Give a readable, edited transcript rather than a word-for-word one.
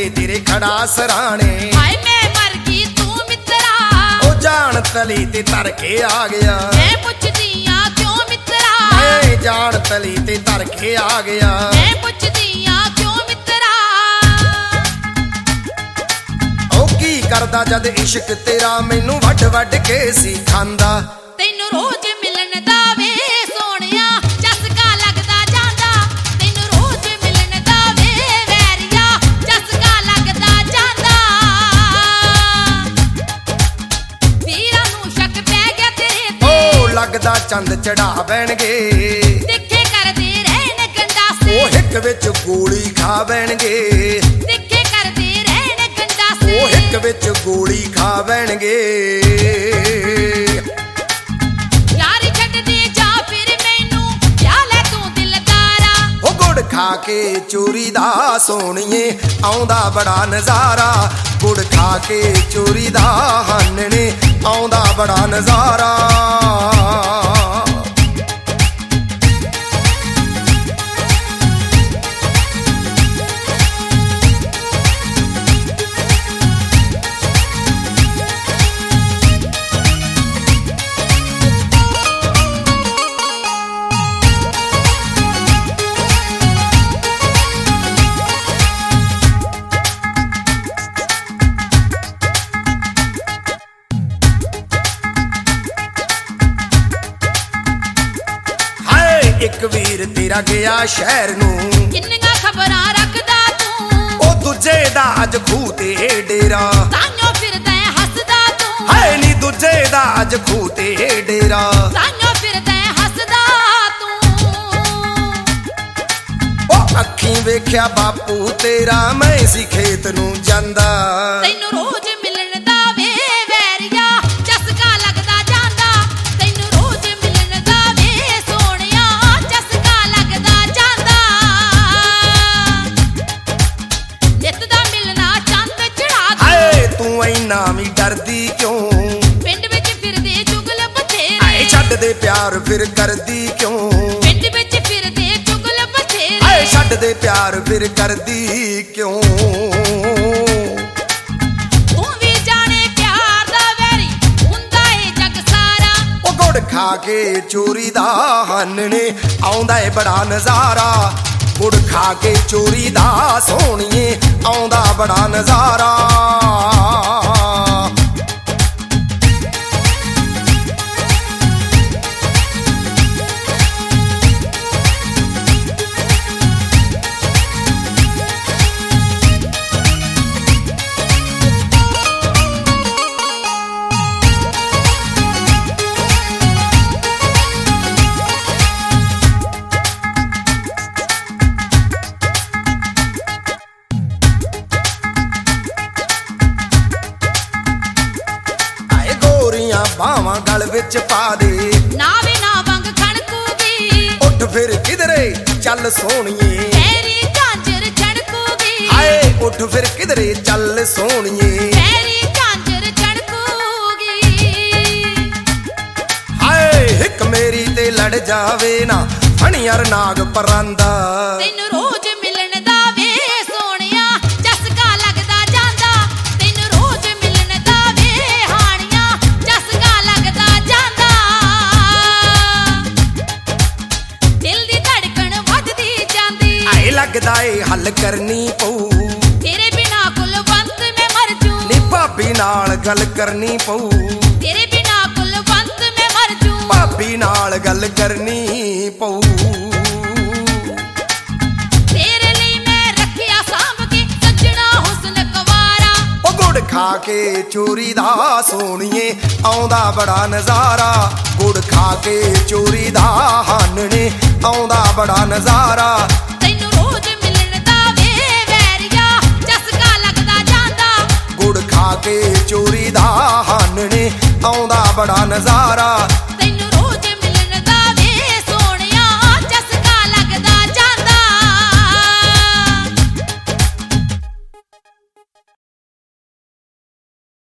ਵੇਲੇ ਤੇਰੇ ਖੜਾ ਸਰਾਣੇ। ਹਾਏ ਮੈਂ ਮਰ ਗਈ ਤੂੰ ਮਿੱਤਰਾ, ਉਹ ਜਾਣ ਤਲੀ ਤੇ ਧਰ ਕੇ ਆ ਗਿਆ। ਮੈਂ ਪੁੱਛਦੀ ਆ ਕਿਉਂ ਮਿੱਤਰਾ, ਏ ਜਾਣ ਤਲੀ ਤੇ ਧਰ ਕੇ ਆ ਗਿਆ। ਮੈਂ ਪੁੱਛਦੀ ਆ ਕਿਉਂ ਮਿੱਤਰਾ। ਉਹ ਕੀ ਕਰਦਾ ਜਦ ਇਸ਼ਕ ਤੇਰਾ ਮੈਨੂੰ ਵੱਢ ਵੱਢ ਕੇ ਸੀ ਖਾਂਦਾ। ਤੈਨੂੰ ਰੋਜ਼ ਮਿਲਣ ਦਾ ਵੇ ਸੋਹਣਿਆ ਚਸਕਾ ਲੱਗਦਾ ਜਾਂਦਾ, ਤੈਨੂੰ ਰੋਜ਼ ਮਿਲਣ ਦਾ ਵੇ ਵੈਰੀਆ ਚਸਕਾ ਲੱਗਦਾ ਜਾਂਦਾ। ਵੀਰਾਂ ਨੂੰ ਸ਼ੱਕ ਪੈ ਗਿਆ ਤੇਰੇ ਤੇ, ਉਹ ਲੱਗਦਾ ਚੰਦ ਚੜਾ ਬੈਣਗੇ। ਤਿੱਖੇ ਕਰਦੇ ਰਹਿਣ ਗੰਡਾਸੇ, ਉਹ ਹਿੱਕ ਵਿੱਚ ਗੋਲੀ ਖਾ ਬੈਣਗੇ। ਤਿੱਖੇ ਕਰਦੇ ਰਹਿਣ ਗੰਡਾਸੇ, ਉਹ ਹਿੱਕ ਵਿੱਚ ਗੋਲੀ ਖਾ ਬੈਣਗੇ। ਯਾਰੀ ਛੱਡਦੀ ਜਾ ਫਿਰ ਮੈਨੂੰ ਲਿਆ ਲੈ ਤੂੰ ਦਿਲਦਾਰਾ। ਉਹ ਗੁੜ ਖਾ ਕੇ ਚੋਰੀ ਦਾ ਸੋਹਣੀਏ ਆਉਂਦਾ ਬੜਾ ਨਜ਼ਾਰਾ। ਗੁੜ ਖਾ ਕੇ ਚੋਰੀ ਦਾ ਹਾਨਣੇ ਆਉਂਦਾ ਬੜਾ ਨਜ਼ਾਰਾ। ਇੱਕ ਵੀਰ ਤੇਰਾ ਗਿਆ ਸ਼ਹਿਰ ਨੂੰ, ਕਿੰਨੀਆਂ ਖਬਰਾਂ ਰੱਖਦਾ ਤੂੰ, ਉਹ ਦੂਜੇ ਦਾ ਅੱਜ ਖੂਹ ਤੇ ਡੇਰਾ। ਤਾਂਿਓ ਫਿਰਦਾ ਹੱਸਦਾ ਤੂੰ, ਹਾਏ ਨੀ ਦੂਜੇ ਦਾ ਅੱਜ ਖੂਹ ਤੇ ਡੇਰਾ। ਤਾਂਿਓ ਫਿਰਦਾ ਹੱਸਦਾ ਤੂੰ। ਉਹ ਅੱਖੀਂ ਵੇਖਿਆ ਬਾਪੂ ਤੇਰਾ ਮੈਂ ਸੀ ਖੇਤ ਨੂੰ ਜਾਂਦਾ। ਤੈਨੂੰ ਰੋਜ਼ ਮਿਲਣ ਦਾ ਵੇ ਵੈਰੀਆ ਚਸਕਾ ਲੱਗਦਾ ਜਾਂਦਾ, ਤੈਨੂੰ ਰੋਜ਼ ਮਿਲਣ ਦਾ ਵੇ ਸੋਹਣਿਆ ਚਸਕਾ ਲੱਗਦਾ ਜਾਂਦਾ। ਨਿੱਤ ਦਾ ਮਿਲਣਾ ਚੰਦ ਚੜਾ ਦੂੰ, ਹਾਏ ਤੂੰ ਇੰਨਾ ਵੀ ਡਰਦੀ ਕਿਉਂ? ਪਿੰਡ ਵਿੱਚ ਫਿਰਦੇ ਚੁਗਲ ਬਥੇਰੇ, ਹਾਏ ਛੱਡ ਦੇ ਪਿਆਰ ਫਿਰ ਕਰਦੀ ਕਿਉਂ? ਪਿੰਡ ਵਿੱਚ ਫਿਰਦੇ ਚੁਗਲ ਬਥੇਰੇ, ਹਾਏ ਛੱਡ ਦੇ ਪਿਆਰ ਫਿਰ ਕਰਦੀ ਕਿਉਂ? ਤੂੰ ਵੀ ਜਾਣੇ ਪਿਆਰ ਦਾ ਵੈਰੀ ਹੁੰਦਾ ਏ ਜੱਗ ਸਾਰਾ। ਉਹ ਗੁੜ ਖਾ ਕੇ ਚੋਰੀ ਦਾ ਹਾਨਣੇ ਆਉਂਦਾ ਏ ਬੜਾ ਨਜ਼ਾਰਾ। ਗੁੜ ਖਾ ਕੇ ਚੋਰੀ ਦਾ ਸੋਹਣੀਏ ਆਉਂਦਾ ਬੜਾ ਨਜ਼ਾਰਾ। ਬਾਵਾਂ ਗਲ ਵਿੱਚ ਪਾ ਦੇ, ਨਾ ਵੇ ਨਾ ਵੰਗ ਖਣਕੂਗੀ, ਉੱਠ ਫਿਰ ਕਿਧਰੇ ਚੱਲ ਸੋਹਣੀਏ। ਤੇਰੀ ਝਾਂਜਰ ਛੜਕੂਗੀ, ਹਾਏ ਉੱਠ ਫਿਰ ਕਿਧਰੇ ਚੱਲ ਸੋਹਣੀਏ। ਤੇਰੀ ਝਾਂਜਰ ਛੜਕੂਗੀ। ਹਾਏ ਹਿੱਕ ਮੇਰੀ ਤੇ ਲੜ ਜਾਵੇ ਨਾ ਫਣੀਅਰ ਨਾਗ ਪਰਾਂਦਾ। ਤੈਨੂੰ ਰੋਜ਼ ਮਿਲਣ ਦਾ ਵੇ ਸੋਹਣਿਆ ਚਸਕਾ ਲੱਗਦਾ ਜਾਂਦਾ, ਤੈਨੂੰ ਰੋਜ਼ ਮਿਲਣ ਦਾ ਵੇ ਹਾਣੀਆਂ ਚਸਕਾ ਲੱਗਦਾ ਜਾਂਦਾ। ਦਿਲ ਦੀ ਧੜਕਣ ਵੱਧਦੀ ਜਾਂਦੀ, ਆਏ ਲੱਗਦਾ ਏ ਹੱਲ ਕਰਨੀ ਪਊ। ਤੇਰੇ ਬਿਨਾ ਕੁਲਵੰਤ ਮੈਂ ਮਰ ਜੂ, ਨੀ ਭਾਬੀ ਨਾਲ ਗੱਲ ਕਰਨੀ ਪਊ। ਤੇਰੇ ਬਿਨਾ ਕੁਲਵੰਤ ਮੈਂ ਮਰ ਜੂ, ਭਾਬੀ ਨਾਲ ਗੱਲ ਕਰਨੀ ਪਊ। ਤੇਰੇ ਲਈ ਮੈਂ ਰੱਖਿਆ ਸਾਂਭ ਕੇ ਸੱਜਣਾ ਹੁਸਨ ਕੁਵਾਰਾ। ਉਹ ਗੁੜ ਖਾ ਕੇ ਚੋਰੀ ਦਾ ਸੋਹਣੀਏ ਆਉਂਦਾ ਬੜਾ ਨਜ਼ਾਰਾ। ਗੁੜ ਖਾ ਕੇ ਚੋਰੀ ਦਾ ਹਾਨਣੇ ਆਉਂਦਾ ਬੜਾ ਨਜ਼ਾਰਾ। ਤੈਨੂੰ ਰੋਜ਼ ਮਿਲਣ ਦਾ ਵੇ ਵੈਰੀਆ ਚਸਕਾ ਲੱਗਦਾ ਜਾਂਦਾ, ਗੁੜ ਖਾ ਕੇ ਚੋਰੀ ਦਾ ਹਾਨਣੇ ਆਉਂਦਾ ਬੜਾ ਨਜ਼ਾਰਾ।